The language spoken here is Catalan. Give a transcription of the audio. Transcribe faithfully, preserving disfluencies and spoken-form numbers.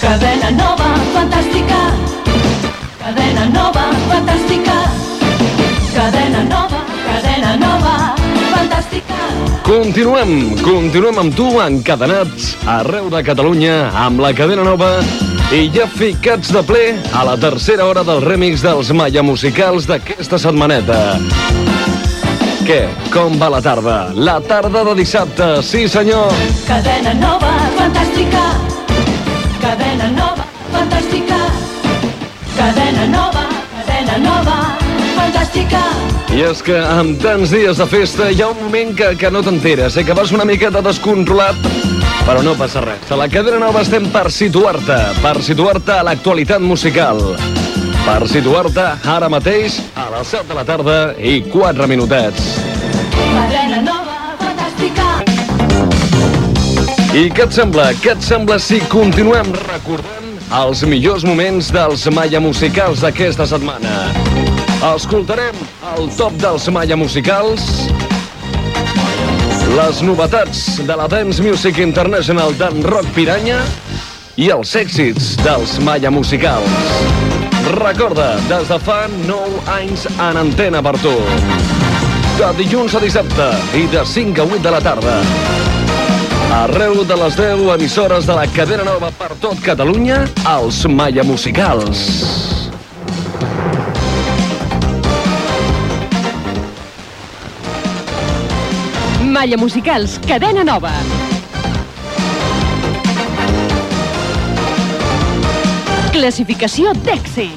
Cadena nova, fantàstica. Cadena nova, fantàstica. Cadena nova, cadena nova, fantàstica. Continuem, continuem amb tu, encadenats arreu de Catalunya, amb la cadena nova i ja ficats de ple a la tercera hora del remix dels Malla Musicals d'aquesta setmaneta. Què? Com va la tarda? La tarda de dissabte, sí senyor! Cadena nova, fantàstica. Cadena nova, fantàstica. Cadena nova, cadena nova, fantàstica. I és que amb tants dies de festa hi ha un moment que, que no t'enteres, eh? Que vas una miqueta descontrolat, però no passa res. A la cadena nova estem per situar-te, per situar-te a l'actualitat musical, per situar-te ara mateix a les set de la tarda i quatre minutets. Cadena nova, fantàstica. I què et sembla? Què et sembla si continuem recordant els millors moments dels Malla Musicals d'aquesta setmana? Escoltarem el top dels Malla Musicals, les novetats de la Dance Music International d'en Roc Piranya i els èxits dels Malla Musicals. Recorda, des de fa nou anys en antena per tu. De dilluns a dissabte i de cinc a vuit de la tarda. Arreu de les deu emissores de la cadena nova per tot Catalunya, els Malla Musicals. Malla Musicals, cadena nova. Classificació d'èxit.